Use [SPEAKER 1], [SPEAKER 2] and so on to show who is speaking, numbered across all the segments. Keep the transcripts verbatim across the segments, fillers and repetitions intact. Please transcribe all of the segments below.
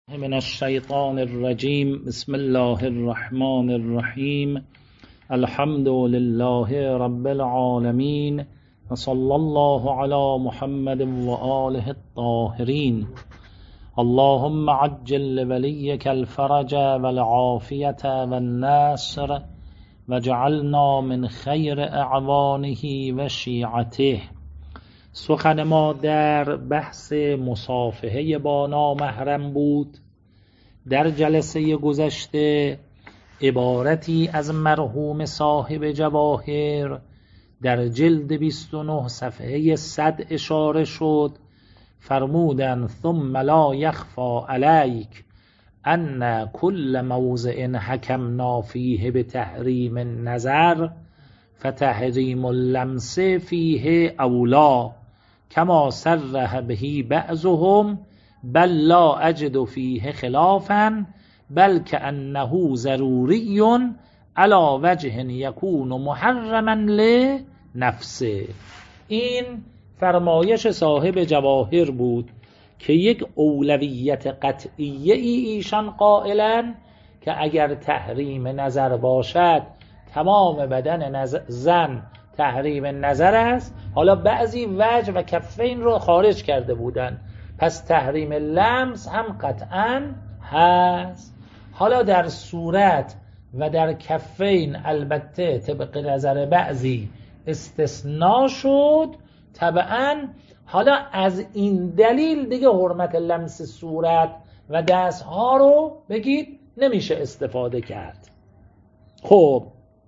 [SPEAKER 1] من الشیطان الرجیم. بسم الله الرحمن الرحیم. الحمد لله رب العالمین و صلی الله علی محمد و آله الطاهرین. اللهم عجل لولیک الفرج والعافیة والنصر وجعلنا من خیر اعوانه و شیعته. سخن ما در بحث مصافحه با نامحرم بود. در جلسه گذشته عبارتی از مرحوم صاحب جواهر در جلد بیست و نه صفحه صد اشاره شد. فرمودن ثم لا یخفی علیک ان کل موضع حکمنا فیه بتحریم النظر فتحریم اللمس فیه اولا کما صرح به بعضهم بل لا اجد فیه خلافا بل کأنه ضروری علی وجه یکون محرما لنفسه. این فرمایش صاحب جواهر بود که یک اولویت قطعیه ای ایشان قائلن که اگر تحریم نظر باشد تمام بدن زن تحریم نظر است. حالا بعضی وجه و کفین رو خارج کرده بودن، پس تحریم لمس هم قطعا هست. حالا در صورت و در کفین البته طبق نظر بعضی استثناء شد طبعا. حالا از این دلیل دیگه حرمت لمس صورت و دستها رو بگید نمیشه استفاده کرد. خب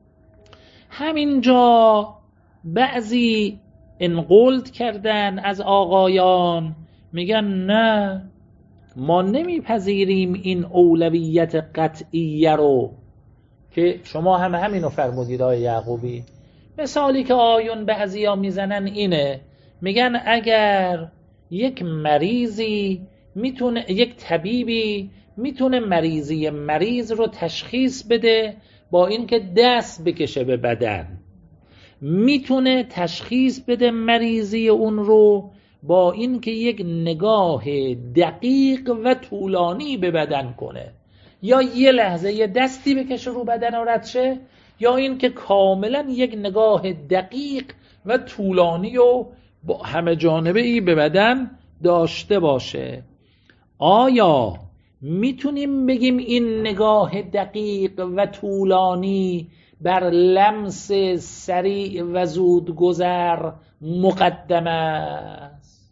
[SPEAKER 1] همینجا بعضی انقلت کردن از آقایان، میگن نه ما نمیپذیریم این اولویت قطعیه رو که شما هم همینو فرمودید آقای یعقوبی. مثالی که آیون بعضی ها میزنن اینه، میگن اگر یک مریضی میتونه، یک طبیبی میتونه مریضی مریض رو تشخیص بده با اینکه دست بکشه به بدن، میتونه تشخیص بده مریضی اون رو با اینکه یک نگاه دقیق و طولانی به بدن کنه، یا یه لحظه یه دستی بکشه رو بدن و رد شه، یا اینکه کاملا یک نگاه دقیق و طولانی و با همه جانبه ای به بدن داشته باشه. آیا میتونیم بگیم این نگاه دقیق و طولانی بر لمس سریع و زود گذر مقدم است؟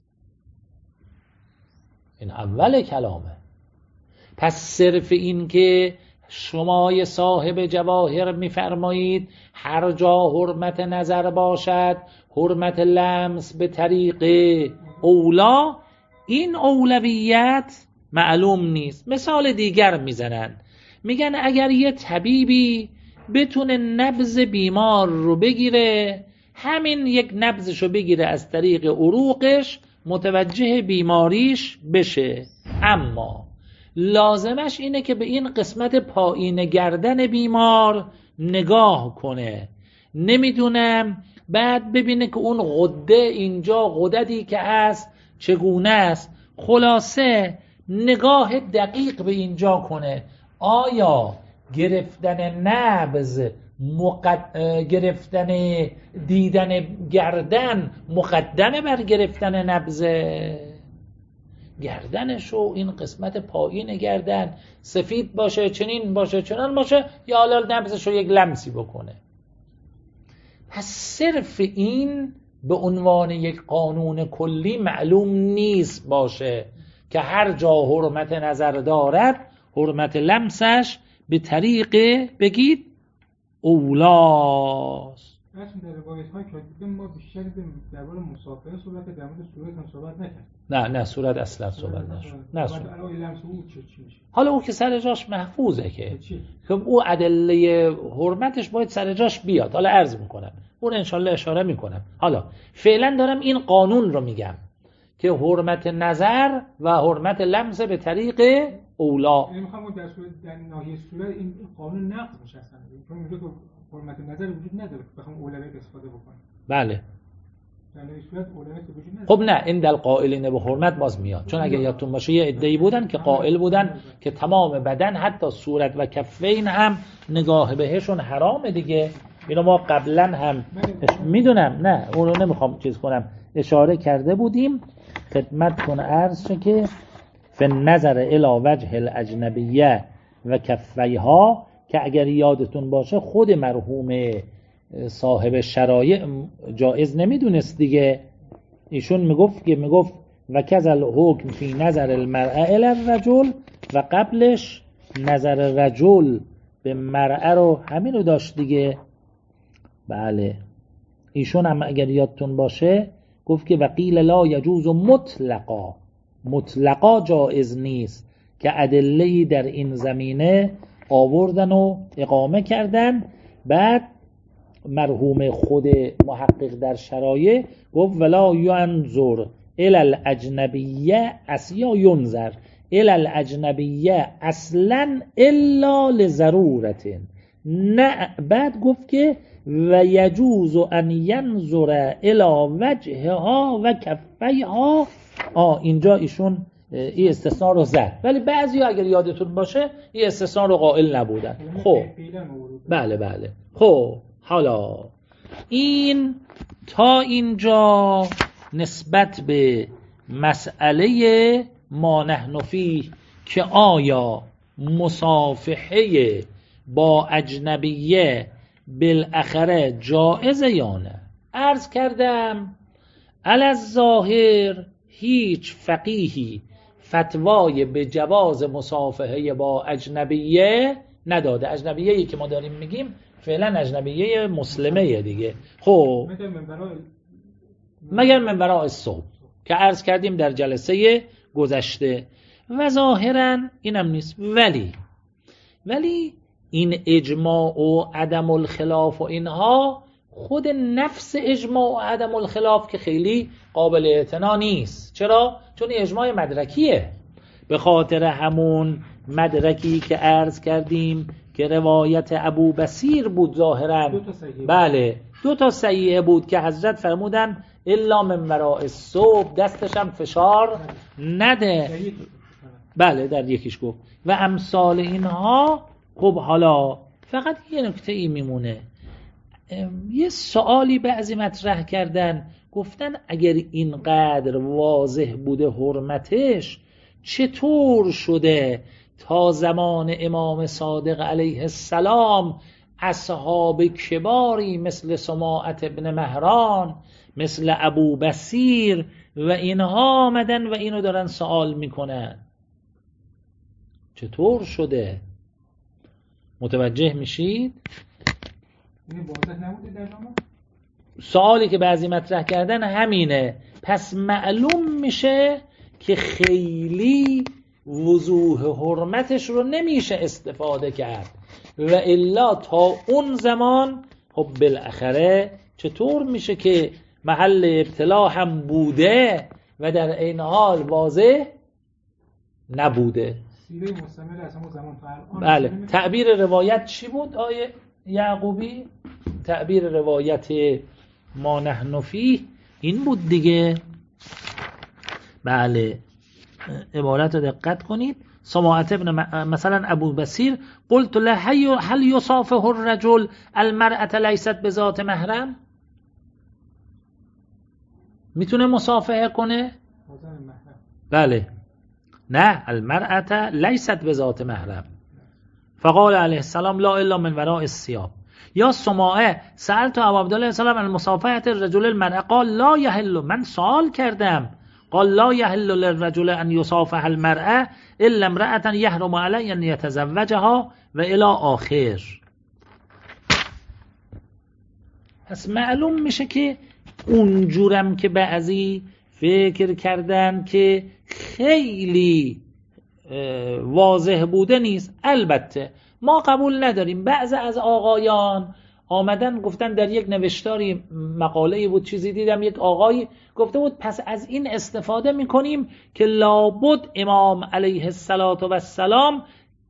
[SPEAKER 1] این اول کلامه. پس صرف این که شما صاحب جواهر میفرمایید هر جا حرمت نظر باشد حرمت لمس به طریق اولا، این اولویت معلوم نیست. مثال دیگر میزنن، میگن اگر یه طبیبی بتونه نبض بیمار رو بگیره، همین یک نبضش رو بگیره از طریق عروقش متوجه بیماریش بشه، اما لازمش اینه که به این قسمت پایین گردن بیمار نگاه کنه، نمیدونم بعد ببینه که اون غده اینجا غددی که هست چگونه است، خلاصه نگاه دقیق به اینجا کنه. آیا گرفتن نبض مقد... گرفتن دیدن گردن مقدمه بر گرفتن نبض؟ گردنشو این قسمت پایین گردن سفید باشه، چنین باشه، چنان باشه، یا حالا نبضشو یک لمسی بکنه. پس صرف این به عنوان یک قانون کلی معلوم نیست باشه که هر جا حرمت نظر دارد حرمت لمسش به طریق بگید اولاست.
[SPEAKER 2] اصلا در روایت های که دیدیم ما بیشتر در مورد مسافره صحبت، در مورد صورت هم صحبت نکرد.
[SPEAKER 1] نه نه صورت اصلا صحبت نشد. نه صورت.
[SPEAKER 2] چی میشه؟
[SPEAKER 1] حالا او که سر جاش محفوظه که خب او ادله حرمتش باید سر جاش بیاد. حالا عرض میکنم اون انشالله اشاره میکنم. حالا فعلا دارم این قانون رو میگم که حرمت نظر و حرمت لمس به طریق اولا.
[SPEAKER 2] یعنی میخوام در صورت در ناحیه صورت این قانون نقض میشه اصلا، چون میگه که حرمت نظر وجود نداره که بخوام اولویت استفاده بکنم.
[SPEAKER 1] بله خب نه، این در قائلین به حرمت باز میاد، چون اگه یادتون باشه یه عده‌ای بودن که قائل بودن که تمام بدن حتی صورت و کفین هم نگاه بهشون حرامه دیگه. اینو ما قبلا هم میدونم، نه اونو نمیخوام چیز کنم، اشاره کرده بودیم خدمتتون عرض شه که فی نظر الی وجه الاجنبیه و کفیها، که اگر یادتون باشه خود مرحوم صاحب شرایع جایز نمیدونست دیگه. ایشون میگفت که میگفت و کذل حکم فی نظر المرأة الی الرجل، و قبلش نظر رجل به مرأة رو همین رو داشت دیگه. بله ایشون هم اگر یادتون باشه گفت که وقیل لا یجوز مطلقا، مطلقا جایز نیست، که ادله‌ای در این زمینه آوردن و اقامه کردن. بعد مرحوم خود محقق در شرایع گفت ولا ینظر الی الاجنبیه یا ینظر الی الاجنبیه اصلا الا لضرورت، نه. بعد گفت که و یجوز ان ینظر الی وجهها و کفیها. آه اینجا ایشون این استثناء رو زد، ولی بعضی اگر یادتون باشه این استثناء رو قائل نبودن. خب بله بله. خب حالا این تا اینجا نسبت به مسئله ما نحن فیه که آیا مصافحه با اجنبیه بالاخره جائزه یا نه. عرض کردم علی الظاهر هیچ فقیهی فتوای به جواز مصافحه با اجنبیه نداده. اجنبیه‌ای که ما داریم میگیم فعلا اجنبیه مسلمه دیگه. خب مگر من وراء الصوب که عرض کردیم در جلسه گذشته، و ظاهرا اینم نیست. ولی ولی این اجماع و عدم الخلاف و اینها، خود نفس اجماع و عدم الخلاف که خیلی قابل اعتنا نیست. چرا؟ چون اجماع مدرکیه، به خاطر همون مدرکی که عرض کردیم که روایت ابو بصیر بود ظاهرا. بله دو تا صحیحه بود که حضرت فرمودن الا من وراء الصوب، دستش هم فشار نده. بله در یکیش گفت و امثال اینها. خب حالا فقط یه نکته ای میمونه، یه سوالی بعضی مطرح کردن، گفتن اگر اینقدر واضح بوده حرمتش، چطور شده تا زمان امام صادق علیه السلام اصحاب کباری مثل سماعة ابن مهران، مثل ابو بصیر و اینها آمدن و اینو دارن سوال میکنن چطور شده؟ متوجه میشید؟ سوالی که بعضی مطرح کردن همینه. پس معلوم میشه که خیلی وضوح حرمتش رو نمیشه استفاده کرد، و الا تا اون زمان خب بالاخره چطور میشه که محل ابتلا هم بوده و در این حال واضح نبوده؟
[SPEAKER 2] سیره مستمر از همون زمان تا الان.
[SPEAKER 1] بله تعبیر روایت چی بود آیه یعقوبی؟ تعبیر روایت ما نحن فیه این بود دیگه. بله عبارت رو دقت کنید. سماعة ابن مثلا ابو بصیر قلت له هل يصافح الرجل المرأة ليست بذات محرم؟ میتونه مصافحه کنه؟ بله نه، المرأة ليست بذات محرم. فقال علیه السلام لا الا من وراء الثياب. یا سماعه سألت ابو عبدالله السلام عن مصافحة الرجل المرأة قال لا يحل. من سوال کردم قال لا يحل للرجل ان يصافح المرأة الا امرأة يحرم عليه ان يتزوجها و الى آخر. پس معلوم میشه که اونجورم که بعضی فکر کردن که خیلی واضح بوده نیست. البته ما قبول نداریم. بعضی از آقایان آمدن گفتن، در یک نوشتاری مقاله‌ای بود چیزی دیدم، یک آقایی گفته بود پس از این استفاده میکنیم که لابد امام علیه السلام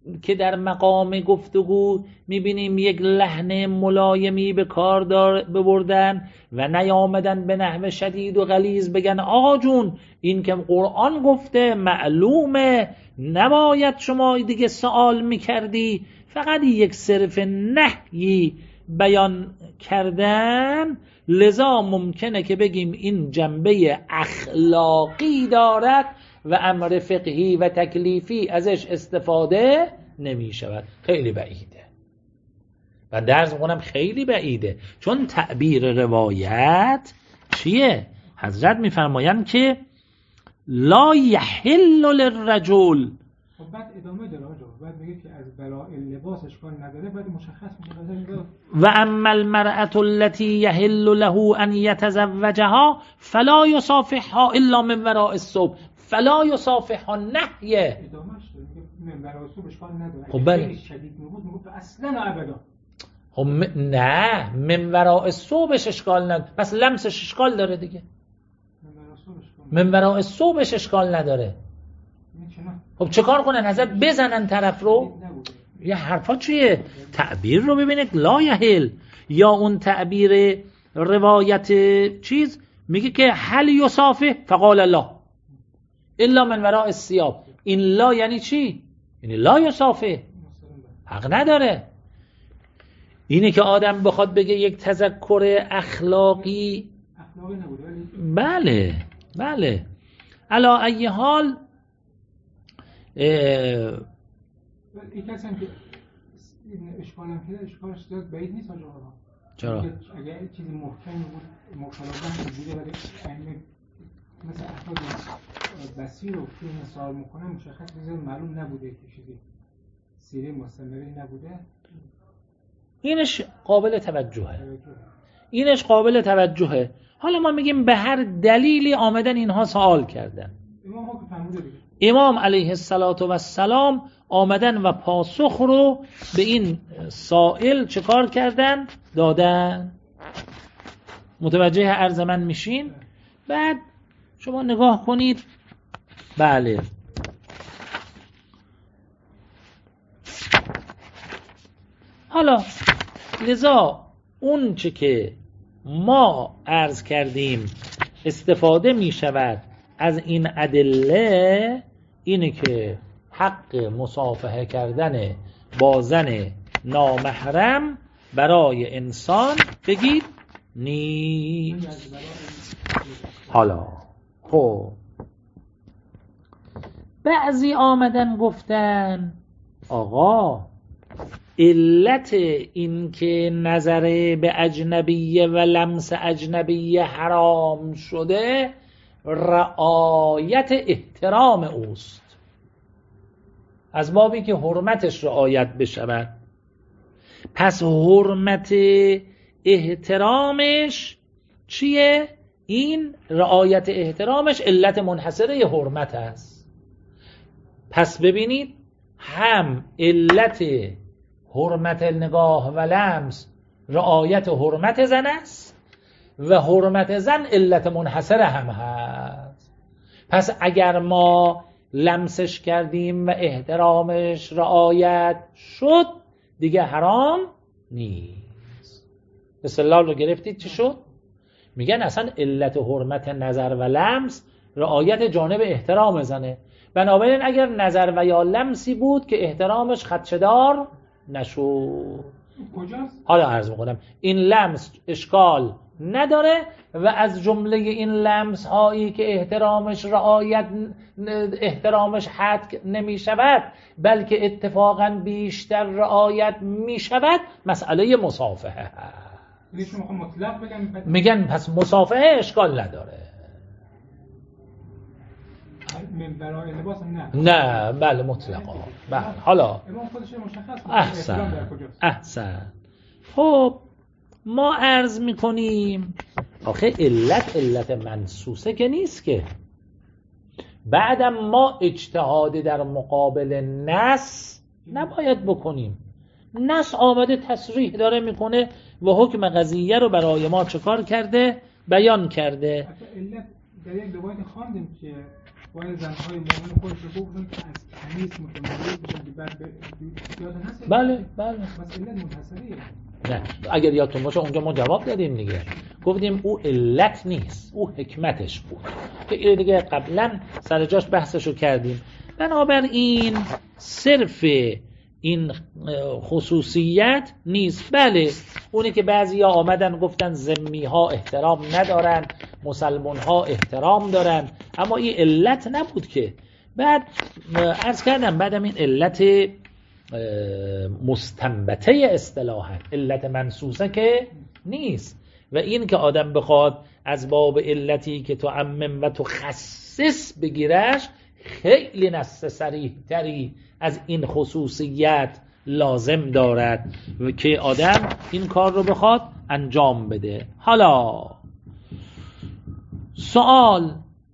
[SPEAKER 1] که در مقام گفتگو میبینیم یک لحن ملایمی به کار دار ببردن و نیامدن به نحو شدید و غلیظ بگن آقا جون این که قرآن گفته معلومه، نباید شما دیگه سوال میکردی. فقط یک صرف نهی بیان کردن، لذا ممکنه که بگیم این جنبه اخلاقی دارد و امر فقهی و تکلیفی ازش استفاده نمی شود. خیلی بعیده و درس میکنم خیلی بعیده، چون تعبیر روایت چیه؟ حضرت میفرمایند که لا یحل للرجل.
[SPEAKER 2] خب بعد ادامه داره آجا، بعد میگه که از بلاء لباس اشکال نداره، بعد مشخص میشه
[SPEAKER 1] و اما المرأة التي یحل له ان یتزوجها فلا یصافحها الا من وراء الصبح. فلا یصافحها نهیه.
[SPEAKER 2] ادامهش من وراء الصبح اشکال نداره.
[SPEAKER 1] خب بله
[SPEAKER 2] شدید میگه میگه اصلا ابدا.
[SPEAKER 1] خب نه، من وراء الصبحش اشکال نداره، پس لمسش اشکال داره دیگه. من وراء الصبحش اشکال نداره. خب چه کار کنن؟ حضرت بزنن طرف رو؟ یه حرفا چیه؟ تعبیر رو ببینید لا یحل، یا اون تعبیر روایت چیز میگه که هل یصافح فقال لا الا من وراء الثياب. این لا یعنی چی؟ یعنی لا یصافح، حق نداره. اینه که آدم بخواد بگه یک تذکر اخلاقی، بله بله علی ای حال
[SPEAKER 2] این کسی هم که اشکال هم که اشکالش زیاد بعید نیست آجا ها.
[SPEAKER 1] چرا؟
[SPEAKER 2] اگر چیزی محکم بود مختلفاً بوده ولی مثل افراد بسیر رو که این سوال میکنه مشخص بزرگ معلوم نبوده که چیزی سیره مستمری نبوده،
[SPEAKER 1] اینش قابل توجهه. اینش قابل توجهه. حالا ما میگیم به هر دلیلی آمدن اینها سوال کردن.
[SPEAKER 2] امام ها که فهمیده دیگه.
[SPEAKER 1] امام علیه السلام آمدن و پاسخ رو به این سائل چه کار کردن؟ دادن. متوجه عرض من میشین؟ بعد شما نگاه کنید. بله حالا لذا اون چه که ما عرض کردیم استفاده می شود از این ادله اینه که حق مصافحه کردن با زن نامحرم برای انسان بگید نیست. حالا خب بعضی آمدن گفتن آقا علت این که نظر به اجنبیه و لمس اجنبیه حرام شده رعایت احترام اوست، از بابی که حرمتش رعایت بشود. پس حرمت احترامش چیه؟ این رعایت احترامش علت منحصره حرمت است. پس ببینید هم علت حرمت نگاه و لمس رعایت حرمت زن است و حرمت زن علت منحصر هم هست. پس اگر ما لمسش کردیم و احترامش رعایت شد دیگه حرام نیست. استدلال رو گرفتید چی شد؟ میگن اصلا علت حرمت نظر و لمس رعایت جانب احترام زنه. بنابراین اگر نظر و یا لمسی بود که احترامش خدشه‌دار نشود. حالا عرض میکنم این لمس اشکال نداره و از جمله این لمس هایی که احترامش رعایت احترامش حد نمی شود بلکه اتفاقا بیشتر رعایت می شود مسئله مصافحه. میگن پس مصافحه اشکال نداره.
[SPEAKER 2] برای لباس نه.
[SPEAKER 1] نه بله مطلقا. بله حالا
[SPEAKER 2] امام خودش مشخص
[SPEAKER 1] احسن احسن. خب ما عرض میکنیم آخه علت علت منسوسه که نیست که. بعدم ما اجتهاد در مقابل نص نباید بکنیم. نص آمده تصریح داره میکنه و حکم قضیه رو برای ما چه کار کرده؟ بیان کرده.
[SPEAKER 2] علت در یک روایت خواندیم که باید زنهای مؤمن خودش رو بگذارن که از تمیز متمایز بشن که بعد یاد هست؟
[SPEAKER 1] بله بله.
[SPEAKER 2] بس علت منحصریه.
[SPEAKER 1] نه اگر یادتون باشه اونجا ما جواب دادیم دیگه، گفتیم او علت نیست، او حکمتش بود که این دیگه قبلا سر جاش بحثشو کردیم. بنابراین صرف این خصوصیت نیست. بله اونی که بعضی ها آمدن گفتن ذمی ها احترام ندارن، مسلمان ها احترام دارن، اما این علت نبود که. بعد عرض کردم بعدم این علت مستنبطه اصطلاحا، علت منصوصه که نیست. و این که آدم بخواد از باب علتی که تو عمم و تو خصص بگیرش، خیلی نص صریح تری از این خصوصیت لازم دارد و که آدم این کار رو بخواد انجام بده. حالا سوال،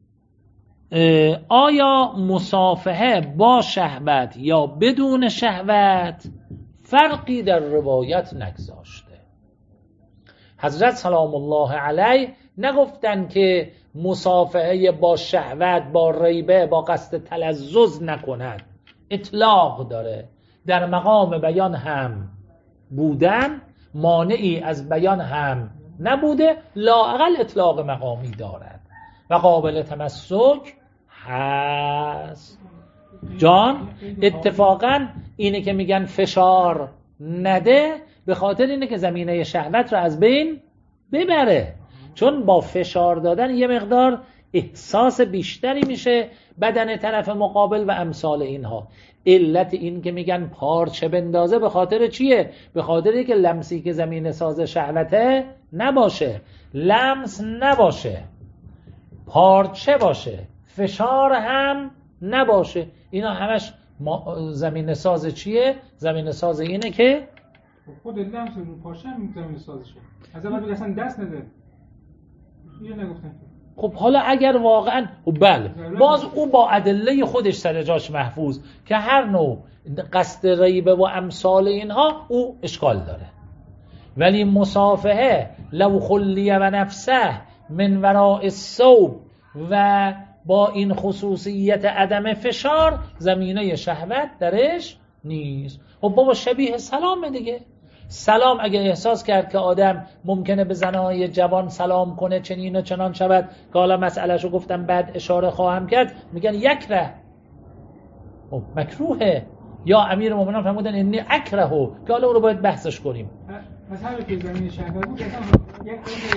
[SPEAKER 1] آیا مصافحه با شهوت یا بدون شهوت فرقی در روایت نگذاشته؟ حضرت سلام الله علیه نگفتن که مصافحه با شهوت، با ریبه، با قصد تلذذ نکند، اطلاق داره. در مقام بیان هم بودن، مانعی از بیان هم نبوده، لااقل اطلاق مقامی دارد و قابل تمسک هست. جان اتفاقا اینه که میگن فشار نده، به خاطر اینه که زمینه شهوت رو از بین ببره، چون با فشار دادن یه مقدار احساس بیشتری میشه بدن طرف مقابل و امثال اینها. علت این که میگن پارچه بندازه به خاطر چیه؟ به خاطر که لمسی که زمین ساز شهوته نباشه، لمس نباشه، پارچه باشه، فشار هم نباشه. اینا همش زمین ساز چیه؟ زمین ساز اینه که
[SPEAKER 2] خود لمس رو پارچه هم زمین سازشه. از اول بگه اصلا دست نده، اینو نگفتن.
[SPEAKER 1] خب حالا اگر واقعا بله، باز او با ادله خودش سر جاش محفوظ که هر نوع قصد ریبه و امثال اینها او اشکال داره، ولی مصافحه لو خلیه و نفسه من وراء الثوب و با این خصوصیت عدم فشار زمینه شهوت درش نیست. خب بابا شبیه سلام دیگه. سلام اگه احساس کرد که آدم ممکنه به زنهای جوان سلام کنه چنین و چنان شود که حالا مسئلهشو گفتم بعد اشاره خواهم کرد، میگن یکره، خب مکروهه. یا امیر مومنان فرمودن انی اکرهو که حالا اون رو باید بحثش کنیم.
[SPEAKER 2] پس همه که زمین شهوت بود اصلا یک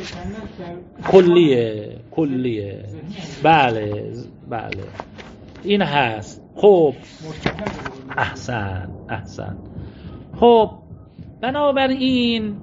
[SPEAKER 1] کلیه کلیه بله بله این هست. خب احسن احسن. خب بنابراین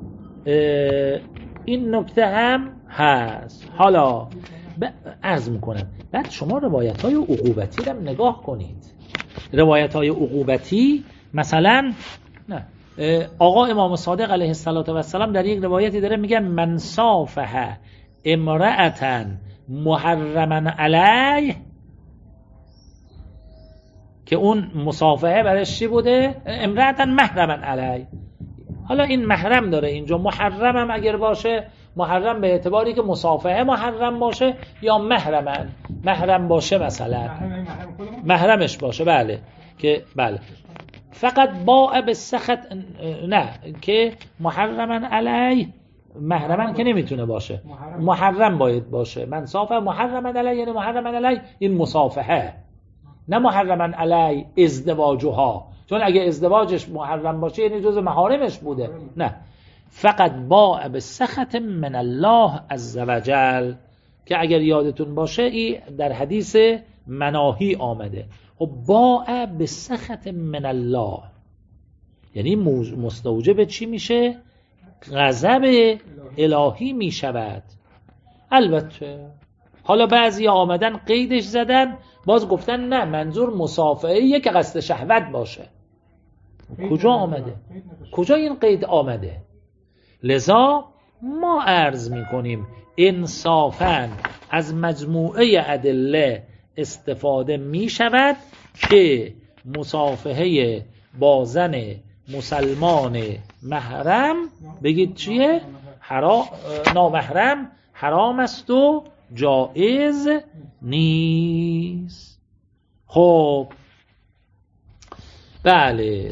[SPEAKER 1] این نکته هم هست. حالا عرض میکنم بعد شما روایت های عقوبتی رو نگاه کنید. روایت های عقوبتی مثلا نه آقا امام صادق علیه السلام در یک روایتی داره میگن من صافح امرأة محرما علیه، که اون مصافحه برش چی بوده؟ امرأة محرما علیه. حالا این محرم داره اینجا، محرم هم اگر باشه، محرم به اعتباری که مصافحه محرم باشه یا محرمن محرم باشه، مثلا محرمش باشه، بله که بله فقط باء به سخط نه که محرمن علیه، محرمن که نمیتونه باشه، محرم باید باشه. من صافه محرمن علیه یعنی محرمن علیه این مصافحه، نه محرمن علیه ازدواجها، چون اگه ازدواجش محرم باشه یعنی جز محارمش بوده. نه، فقط باء به سخط من الله عزوجل، که اگر یادتون باشه این در حدیث مناهی آمده. خب باء به سخط من الله یعنی مستوجب چی میشه؟ غضب الهی میشود. البته حالا بعضی آمدن قیدش زدن، باز گفتن نه منظور مصافحه که قصد شهوت باشه. کجا آمده؟ کجا این قید آمده؟ لذا ما عرض میکنیم انصافاً از مجموعه ادله استفاده می شود که مصافحه با زن مسلمان محرم بگید چیه؟ حرام، نامحرم حرام است و جایز نیست. خب بله،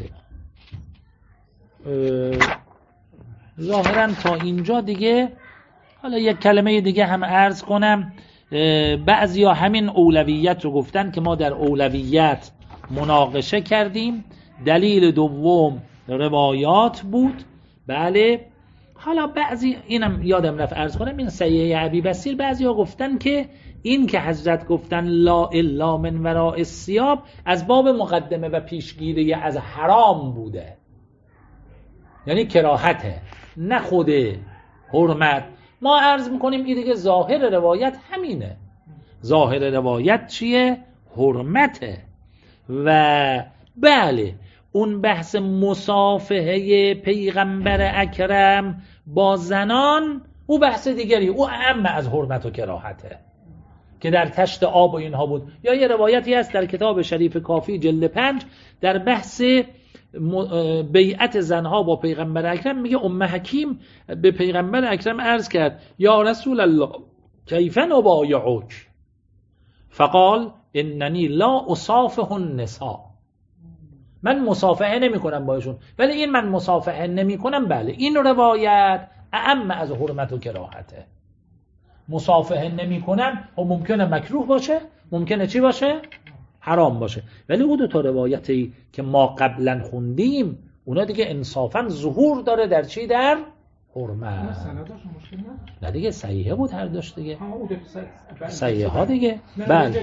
[SPEAKER 1] ظاهرا تا اینجا دیگه. حالا یک کلمه دیگه هم عرض کنم. بعضیا همین اولویت رو گفتن که ما در اولویت مناقشه کردیم. دلیل دوم روایات بود. بله، حالا بعضی، اینم یادم رفت عرض کنم، این صحیح ابی بصیر بعضیا گفتن که این که حضرت گفتن لا الا من وراء الثیاب از باب مقدمه و پیشگیری از حرام بوده، یعنی کراهته، نه خود حرمت. ما عرض میکنیم این دیگه ظاهر روایت همینه. ظاهر روایت چیه؟ حرمته. و بله، اون بحث مصافحه پیغمبر اکرم با زنان او بحث دیگری، او اعم از حرمت و کراهته که در تشت آب و اینها بود. یا یه روایتی هست در کتاب شریف کافی جلد پنج در بحث بیعت زنها با پیغمبر اکرم، میگه ام حکیم به پیغمبر اکرم عرض کرد یا رسول الله کیف نبایعک؟ فقال اننی لا اصافح النساء. من مصافحه نمی کنم با ایشون، ولی این من مصافحه نمی کنم. بله، این روایت اعم از حرمت و کراهته. مصافحه نمی کنم و ممکنه مکروه باشه، ممکنه چی باشه؟ حرام باشه. ولی او دو تا روایتی که ما قبلا خوندیم اونا دیگه انصافا ظهور داره در چی؟ در حرمت. نه دیگه صحیحه بود هر داشت دیگه. صحیحه ها دیگه. بله.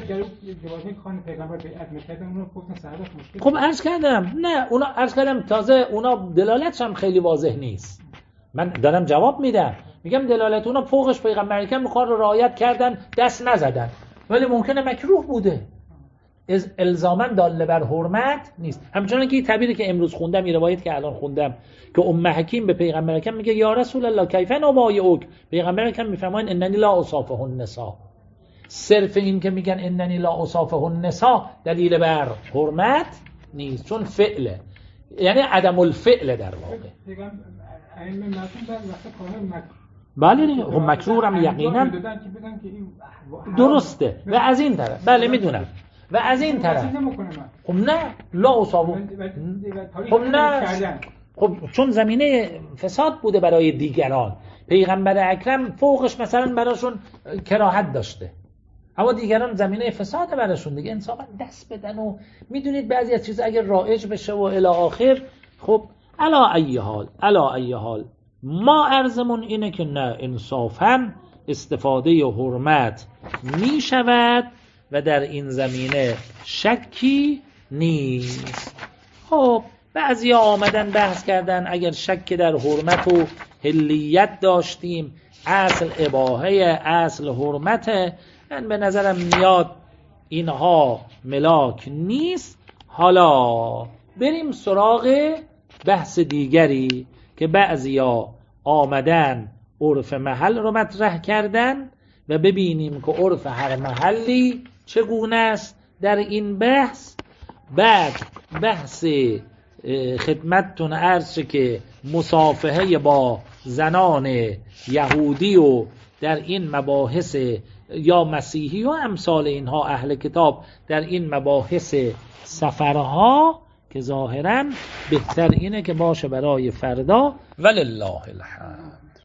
[SPEAKER 1] خب عرض کردم، نه اونا عرض کردم تازه اونا دلالتش هم خیلی واضح نیست. من دارم جواب میدم، میگم دلالت اونا فوقش پیغمبر اکرم میخوان رو رعایت کردن، دست نزدن، ولی ممکنه مکروه بوده، الزاماً داله بر حرمت نیست. همچنان که این تعبیری که امروز خوندم، این روایت که الان خوندم که ام حکیم به پیغمبر اکرم میگه یا رسول الله کیف نبایعک، پیغمبر اکرم میفرماین اننی لا اصافح النساء. صرف این که میگن اننی لا اصافح النساء دلیل بر حرمت نیست، چون فعله، یعنی عدم الفعل در واقع. بله دیگه، خب مکروه هم یقینا درسته. و از این طرف بله میدونم، و از این طرف خب نه لا اصابو، خب نه، خب چون زمینه فساد بوده برای دیگران، پیغمبر اکرم فوقش مثلا براشون کراهت داشته، اما دیگران زمینه فساد براشون دیگه انصافا دست بدن. و میدونید بعضی از چیز اگر رایج بشه و الی آخر، خب علا ای حال علا ای حال ما عرضمون اینه که نه، انصافا استفاده حرمت می شود و در این زمینه شکی نیست. خب بعضی ها آمدن بحث کردن اگر شک در حرمت و حلیت داشتیم، اصل اباحه اصل حرمته. من به نظرم میاد اینها ملاک نیست. حالا بریم سراغ بحث دیگری که بعضی ها آمدن عرف محل رو مطرح کردن و ببینیم که عرف هر محلی چگونه است در این بحث. بعد بحث خدمتتون عرض که مصافحه با زنان یهودی و در این مباحث یا مسیحی و امثال اینها اهل کتاب در این مباحث سفرها که ظاهراً بهتر اینه که باشه برای فردا. ولله الحمد.